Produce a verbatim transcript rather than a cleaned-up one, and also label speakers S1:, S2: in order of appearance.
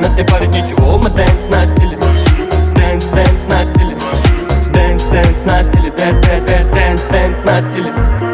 S1: нас не парит ничего, мы дэнс на стиле. Дэнс, дэнс на стиле. Дэнс, дэнс на стиле. Дэнс, дэнс на стиле.